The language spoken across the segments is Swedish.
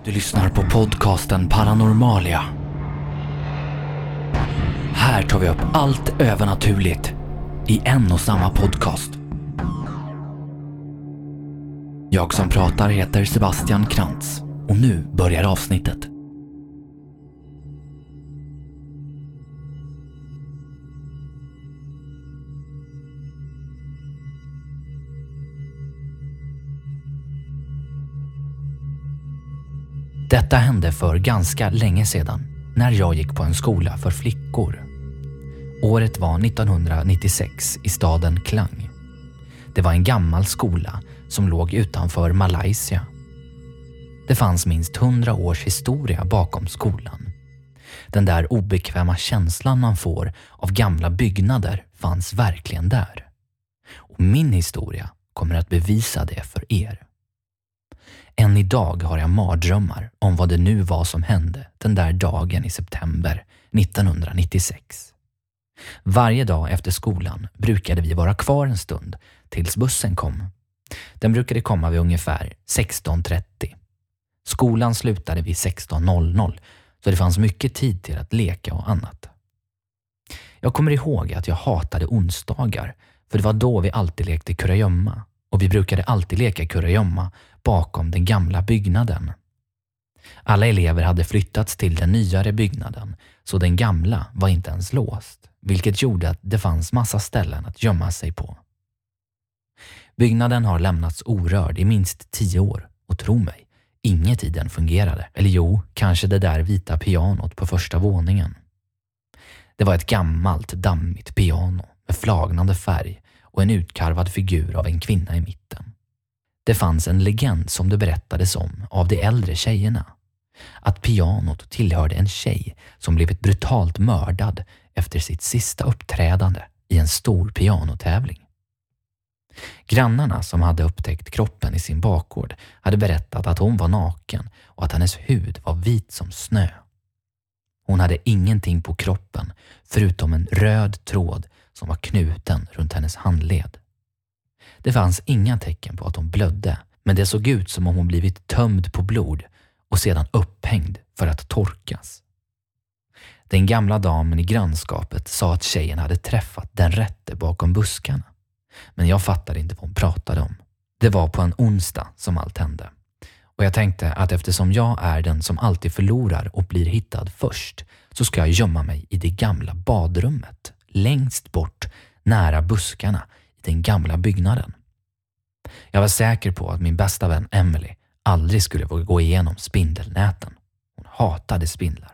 Du lyssnar på podcasten Paranormalia. Här tar vi upp allt övernaturligt i en och samma podcast. Jag som pratar heter Sebastian Krantz och nu börjar avsnittet. Detta hände för ganska länge sedan när jag gick på en skola för flickor. Året var 1996 i staden Klang. Det var en gammal skola som låg utanför Malaysia. Det fanns minst 100 års historia bakom skolan. Den där obekväma känslan man får av gamla byggnader fanns verkligen där. Och min historia kommer att bevisa det för er. Än idag har jag mardrömmar om vad det nu var som hände den där dagen i september 1996. Varje dag efter skolan brukade vi vara kvar en stund tills bussen kom. Den brukade komma vid ungefär 16:30. Skolan slutade vid 16:00 så det fanns mycket tid till att leka och annat. Jag kommer ihåg att jag hatade onsdagar för det var då vi alltid lekte kurragömma. Och vi brukade alltid leka kurragömma bakom den gamla byggnaden. Alla elever hade flyttats till den nyare byggnaden så den gamla var inte ens låst, vilket gjorde att det fanns massa ställen att gömma sig på. Byggnaden har lämnats orörd i minst 10 år och tro mig, inget i den fungerade. Eller jo, kanske det där vita pianot på första våningen. Det var ett gammalt dammigt piano med flagnande färg och en utkarvad figur av en kvinna i mitten. Det fanns en legend som det berättades om av de äldre tjejerna. Att pianot tillhörde en tjej som blivit brutalt mördad efter sitt sista uppträdande i en stor pianotävling. Grannarna som hade upptäckt kroppen i sin bakgård hade berättat att hon var naken och att hennes hud var vit som snö. Hon hade ingenting på kroppen förutom en röd tråd som var knuten runt hennes handled. Det fanns inga tecken på att hon blödde, men det såg ut som om hon blivit tömd på blod och sedan upphängd för att torkas. Den gamla damen i grannskapet sa att tjejen hade träffat den rätte bakom buskarna, men jag fattade inte vad hon pratade om. Det var på en onsdag som allt hände. Och jag tänkte att eftersom jag är den som alltid förlorar och blir hittad först så ska jag gömma mig i det gamla badrummet längst bort nära buskarna i den gamla byggnaden. Jag var säker på att min bästa vän Emily aldrig skulle våga gå igenom spindelnäten. Hon hatade spindlar.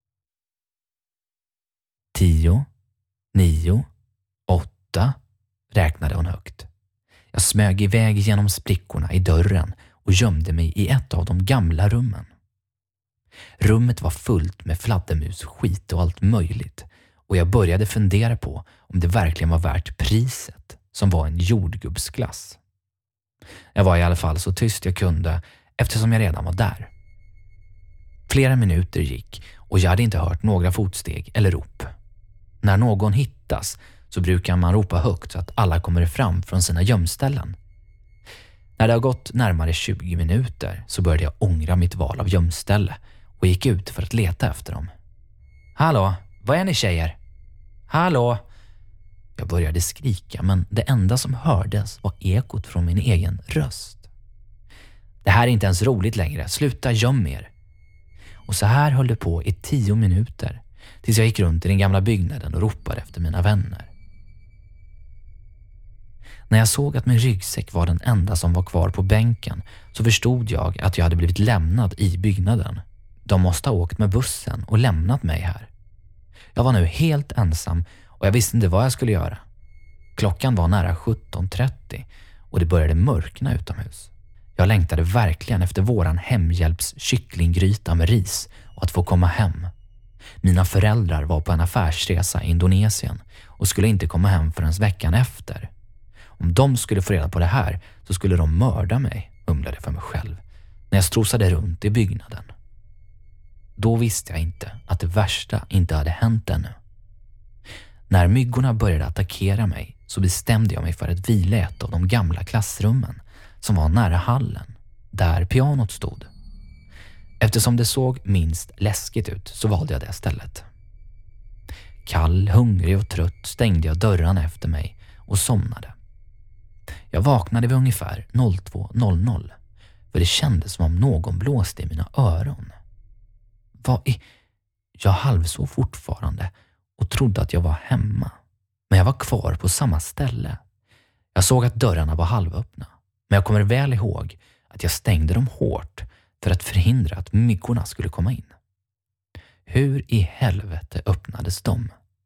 10, 9, 8 räknade hon högt. Jag smög iväg genom sprickorna i dörren och gömde mig i ett av de gamla rummen. Rummet var fullt med fladdermus, skit och allt möjligt och jag började fundera på om det verkligen var värt priset som var en jordgubbsglass. Jag var i alla fall så tyst jag kunde eftersom jag redan var där. Flera minuter gick och jag hade inte hört några fotsteg eller rop. När någon hittas så brukar man ropa högt så att alla kommer fram från sina gömställen. När det har gått närmare 20 minuter så började jag ångra mitt val av gömställe och gick ut för att leta efter dem. Hallå, vad är ni tjejer? Hallå? Jag började skrika men det enda som hördes var ekot från min egen röst. Det här är inte ens roligt längre, sluta göm er. Och så här höll det på i 10 minuter tills jag gick runt i den gamla byggnaden och ropade efter mina vänner. När jag såg att min ryggsäck var den enda som var kvar på bänken så förstod jag att jag hade blivit lämnad i byggnaden. De måste ha åkt med bussen och lämnat mig här. Jag var nu helt ensam och jag visste inte vad jag skulle göra. Klockan var nära 17:30 och det började mörkna utomhus. Jag längtade verkligen efter våran hemhjälps kycklinggryta med ris och att få komma hem. Mina föräldrar var på en affärsresa i Indonesien och skulle inte komma hem förrän veckan efter. Om de skulle få reda på det här så skulle de mörda mig, humlade jag för mig själv, när jag strosade runt i byggnaden. Då visste jag inte att det värsta inte hade hänt ännu. När myggorna började attackera mig så bestämde jag mig för att vila i ett av de gamla klassrummen som var nära hallen, där pianot stod. Eftersom det såg minst läskigt ut så valde jag det istället. Kall, hungrig och trött stängde jag dörrarna efter mig och somnade. Jag vaknade vid ungefär 02.00 för det kändes som om någon blåste i mina öron. Jag halvsov fortfarande och trodde att jag var hemma, men jag var kvar på samma ställe. Jag såg att dörrarna var halvöppna, men jag kommer väl ihåg att jag stängde dem hårt för att förhindra att myggorna skulle komma in. Hur i helvete öppnades de?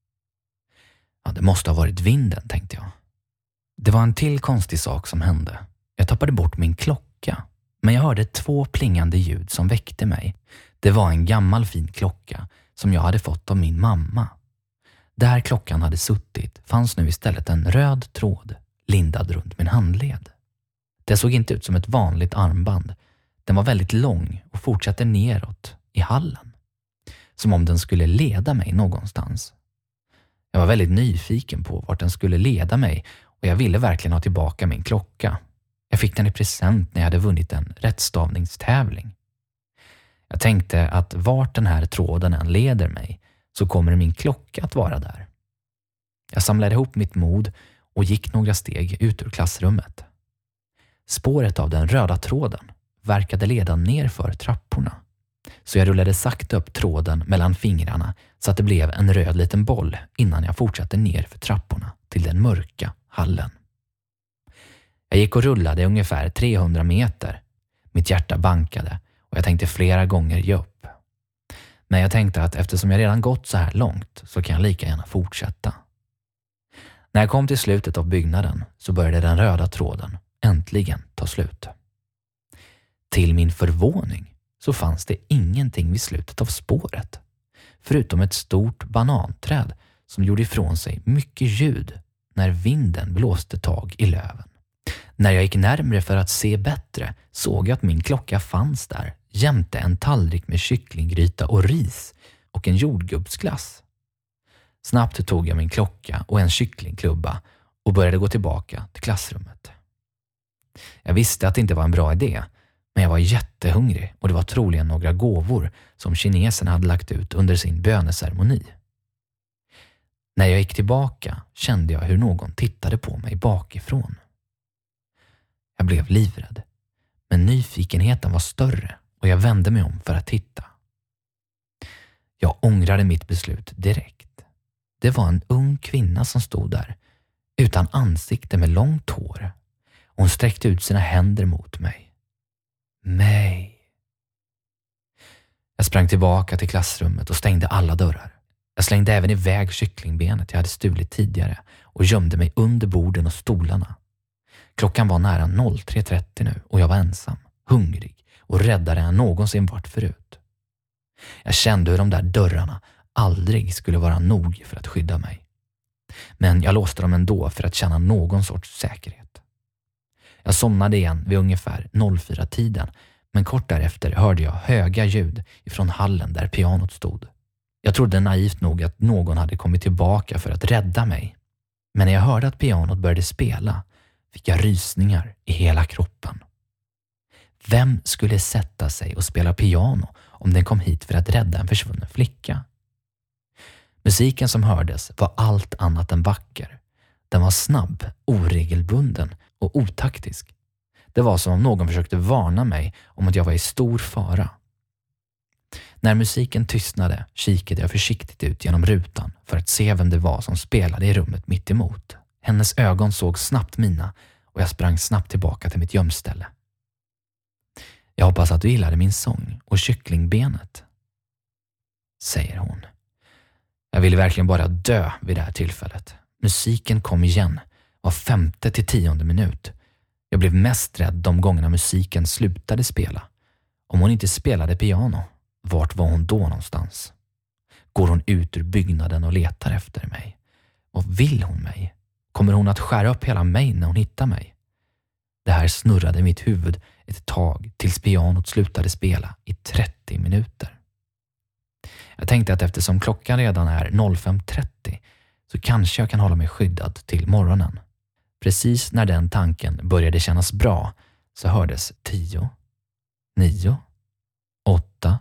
Ja, det måste ha varit vinden, tänkte jag. Det var en till konstig sak som hände. Jag tappade bort min klocka, men jag hörde 2 plingande ljud som väckte mig. Det var en gammal fin klocka som jag hade fått av min mamma. Där klockan hade suttit fanns nu istället en röd tråd lindad runt min handled. Det såg inte ut som ett vanligt armband. Den var väldigt lång och fortsatte neråt i hallen. Som om den skulle leda mig någonstans. Jag var väldigt nyfiken på vart den skulle leda mig och jag ville verkligen ha tillbaka min klocka. Jag fick den i present när jag hade vunnit en rättstavningstävling. Jag tänkte att vart den här tråden än leder mig så kommer min klocka att vara där. Jag samlade ihop mitt mod och gick några steg ut ur klassrummet. Spåret av den röda tråden verkade leda ner för trapporna. Så jag rullade sakta upp tråden mellan fingrarna så att det blev en röd liten boll innan jag fortsatte ner för trapporna till den mörka hallen. Jag gick och rullade ungefär 300 meter. Mitt hjärta bankade och jag tänkte flera gånger ge upp. Men jag tänkte att eftersom jag redan gått så här långt så kan jag lika gärna fortsätta. När jag kom till slutet av byggnaden så började den röda tråden äntligen ta slut. Till min förvåning så fanns det ingenting vid slutet av spåret, förutom ett stort bananträd som gjorde ifrån sig mycket ljud när vinden blåste tag i löven. När jag gick närmare för att se bättre såg jag att min klocka fanns där jämte en tallrik med kycklinggryta och ris och en jordgubbsglass. Snabbt tog jag min klocka och en kycklingklubba och började gå tillbaka till klassrummet. Jag visste att det inte var en bra idé, men jag var jättehungrig och det var troligen några gåvor som kineserna hade lagt ut under sin böneceremoni. När jag gick tillbaka kände jag hur någon tittade på mig bakifrån. Jag blev livrädd, men nyfikenheten var större och jag vände mig om för att titta. Jag ångrade mitt beslut direkt. Det var en ung kvinna som stod där, utan ansikte med långt hår. Hon sträckte ut sina händer mot mig. Mig. Jag sprang tillbaka till klassrummet och stängde alla dörrar. Jag slängde även iväg kycklingbenet jag hade stulit tidigare och gömde mig under borden och stolarna. Klockan var nära 03.30 nu och jag var ensam, hungrig och räddare än någonsin varit förut. Jag kände hur de där dörrarna aldrig skulle vara nog för att skydda mig. Men jag låste dem ändå för att känna någon sorts säkerhet. Jag somnade igen vid ungefär 04-tiden, men kort därefter hörde jag höga ljud ifrån hallen där pianot stod. Jag trodde naivt nog att någon hade kommit tillbaka för att rädda mig. Men när jag hörde att pianot började spela fick jag rysningar i hela kroppen. Vem skulle sätta sig och spela piano om den kom hit för att rädda en försvunnen flicka? Musiken som hördes var allt annat än vacker. Den var snabb, oregelbunden och otaktisk. Det var som om någon försökte varna mig om att jag var i stor fara. När musiken tystnade kikade jag försiktigt ut genom rutan för att se vem det var som spelade i rummet mitt emot. Hennes ögon såg snabbt mina och jag sprang snabbt tillbaka till mitt gömställe. Jag hoppas att du gillade min sång och kycklingbenet, säger hon. Jag ville verkligen bara dö vid det här tillfället. Musiken kom igen, var 5:e till 10:e minut. Jag blev mest rädd de gångerna musiken slutade spela. Om hon inte spelade piano, vart var hon då någonstans? Går hon ut ur byggnaden och letar efter mig? Och vill hon mig? Kommer hon att skära upp hela mig när hon hittar mig? Det här snurrade i mitt huvud ett tag tills pianot slutade spela i 30 minuter. Jag tänkte att eftersom klockan redan är 05.30 så kanske jag kan hålla mig skyddad till morgonen. Precis när den tanken började kännas bra så hördes 10, 9, 8,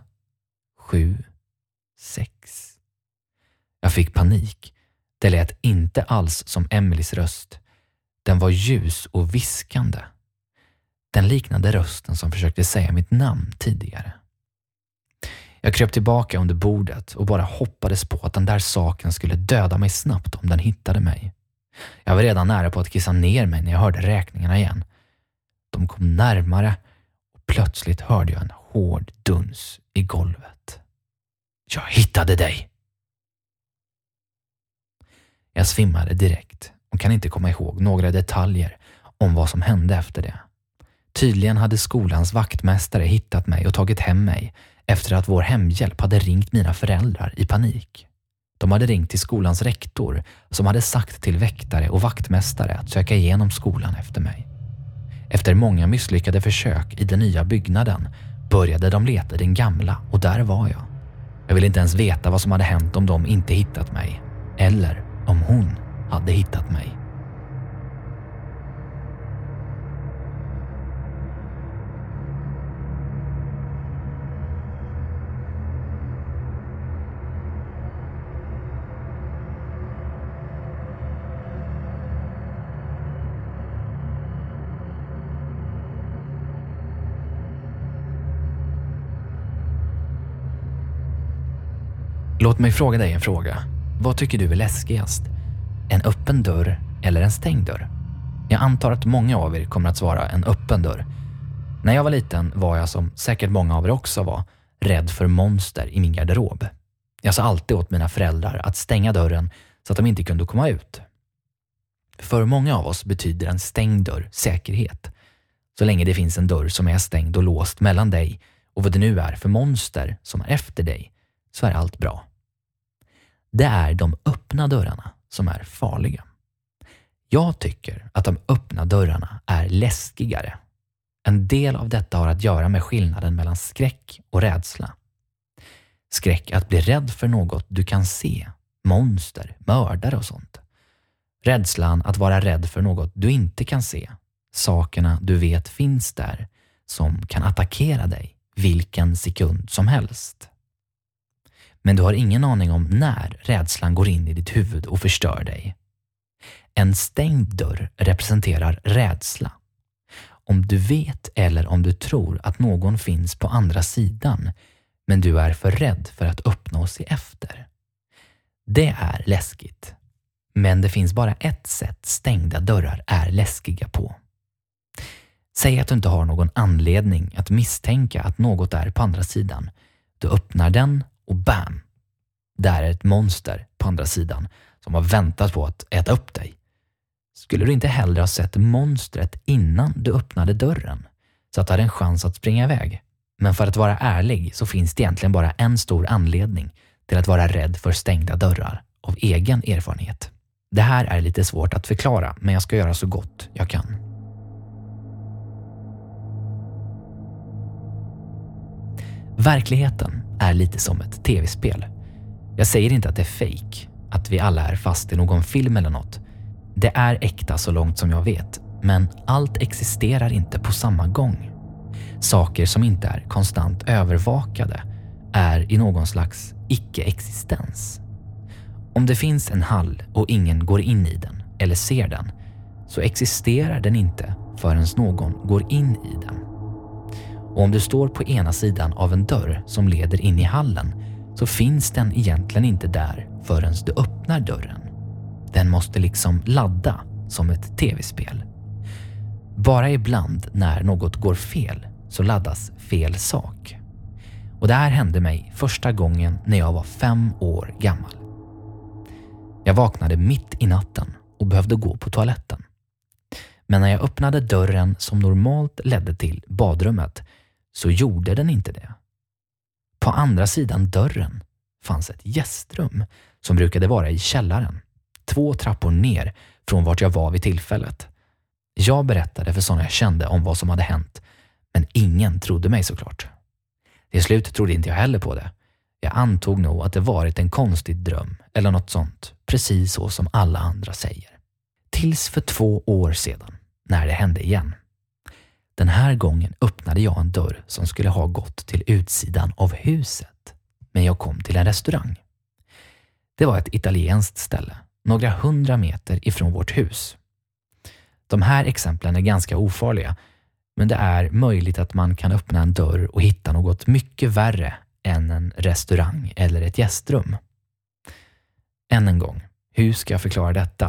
7, 6. Jag fick panik. Det lät inte alls som Emelies röst. Den var ljus och viskande. Den liknade rösten som försökte säga mitt namn tidigare. Jag kröp tillbaka under bordet och bara hoppades på att den där saken skulle döda mig snabbt om den hittade mig. Jag var redan nära på att kissa ner mig när jag hörde räkningarna igen. De kom närmare och plötsligt hörde jag en hård duns i golvet. Jag hittade dig! Jag svimmade direkt och kan inte komma ihåg några detaljer om vad som hände efter det. Tydligen hade skolans vaktmästare hittat mig och tagit hem mig efter att vår hemhjälp hade ringt mina föräldrar i panik. De hade ringt till skolans rektor som hade sagt till väktare och vaktmästare att söka igenom skolan efter mig. Efter många misslyckade försök i den nya byggnaden började de leta i den gamla och där var jag. Jag ville inte ens veta vad som hade hänt om de inte hittat mig eller om hon hade hittat mig. Låt mig fråga dig en fråga. Vad tycker du är läskigast? En öppen dörr eller en stängd dörr? Jag antar att många av er kommer att svara en öppen dörr. När jag var liten var jag, som säkert många av er också var, rädd för monster i min garderob. Jag sa alltid åt mina föräldrar att stänga dörren så att de inte kunde komma ut. För många av oss betyder en stängd dörr säkerhet. Så länge det finns en dörr som är stängd och låst mellan dig och vad det nu är för monster som är efter dig, så är allt bra. Det är de öppna dörrarna som är farliga. Jag tycker att de öppna dörrarna är läskigare. En del av detta har att göra med skillnaden mellan skräck och rädsla. Skräck att bli rädd för något du kan se, monster, mördare och sånt. Rädslan att vara rädd för något du inte kan se, sakerna du vet finns där som kan attackera dig vilken sekund som helst. Men du har ingen aning om när rädslan går in i ditt huvud och förstör dig. En stängd dörr representerar rädsla. Om du vet eller om du tror att någon finns på andra sidan, men du är för rädd för att öppna och se efter. Det är läskigt. Men det finns bara ett sätt stängda dörrar är läskiga på. Säg att du inte har någon anledning att misstänka att något är på andra sidan. Du öppnar den och bam! Där är ett monster på andra sidan som har väntat på att äta upp dig. Skulle du inte hellre ha sett monstret innan du öppnade dörren så att du hade en chans att springa iväg? Men för att vara ärlig så finns det egentligen bara en stor anledning till att vara rädd för stängda dörrar av egen erfarenhet. Det här är lite svårt att förklara, men jag ska göra så gott jag kan. Verkligheten är lite som ett tv-spel. Jag säger inte att det är fake, att vi alla är fast i någon film eller något. Det är äkta så långt som jag vet, men allt existerar inte på samma gång. Saker som inte är konstant övervakade är i någon slags icke-existens. Om det finns en hall och ingen går in i den eller ser den, så existerar den inte förrän någon går in i den. Och om du står på ena sidan av en dörr som leder in i hallen, så finns den egentligen inte där förrän du öppnar dörren. Den måste liksom ladda som ett tv-spel. Bara ibland när något går fel så laddas fel sak. Och det här hände mig första gången när jag var 5 år gammal. Jag vaknade mitt i natten och behövde gå på toaletten. Men när jag öppnade dörren som normalt ledde till badrummet så gjorde den inte det. På andra sidan dörren fanns ett gästrum som brukade vara i källaren, 2 trappor ner från vart jag var vid tillfället. Jag berättade för sådana jag kände om vad som hade hänt, men ingen trodde mig såklart. Till slut trodde inte jag heller på det. Jag antog nog att det varit en konstig dröm eller något sånt, precis så som alla andra säger. Tills för 2 år sedan, när det hände igen. Den här gången öppnade jag en dörr som skulle ha gått till utsidan av huset. men jag kom till en restaurang. Det var ett italienskt ställe, några 100 meter ifrån vårt hus. De här exemplen är ganska ofarliga, men det är möjligt att man kan öppna en dörr och hitta något mycket värre än en restaurang eller ett gästrum. Än en gång, hur ska jag förklara detta?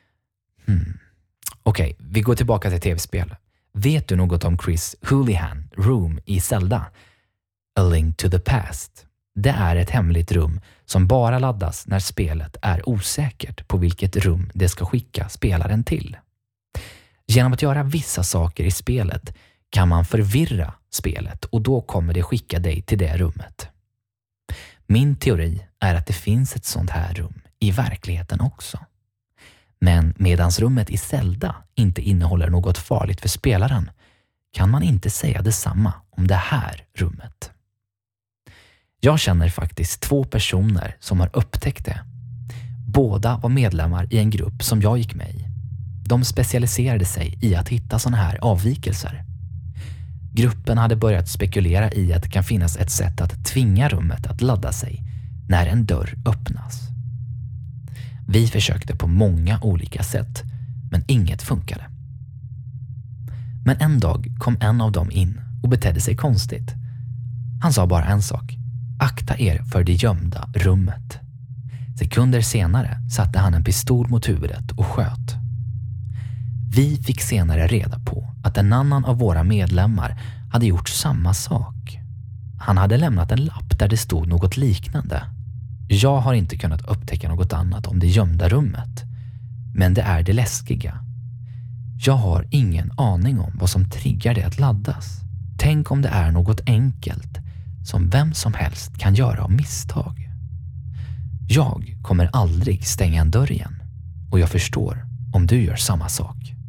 Okej, vi går tillbaka till tv-spel. Vet du något om Chris Houlihan room i Zelda? A Link to the Past. Det är ett hemligt rum som bara laddas när spelet är osäkert på vilket rum det ska skicka spelaren till. Genom att göra vissa saker i spelet kan man förvirra spelet och då kommer det skicka dig till det rummet. Min teori är att det finns ett sånt här rum i verkligheten också. Men medans rummet i Zelda inte innehåller något farligt för spelaren kan man inte säga detsamma om det här rummet. Jag känner faktiskt 2 personer som har upptäckt det. Båda var medlemmar i en grupp som jag gick med i. De specialiserade sig i att hitta sådana här avvikelser. Gruppen hade börjat spekulera i att det kan finnas ett sätt att tvinga rummet att ladda sig när en dörr öppnas. Vi försökte på många olika sätt, men inget funkade. Men en dag kom en av dem in och betedde sig konstigt. Han sa bara en sak: akta er för det gömda rummet. Sekunder senare satte han en pistol mot huvudet och sköt. Vi fick senare reda på att en annan av våra medlemmar hade gjort samma sak. Han hade lämnat en lapp där det stod något liknande. Jag har inte kunnat upptäcka något annat om det gömda rummet, men det är det läskiga. Jag har ingen aning om vad som triggar det att laddas. Tänk om det är något enkelt som vem som helst kan göra av misstag. Jag kommer aldrig stänga en dörr igen och jag förstår om du gör samma sak.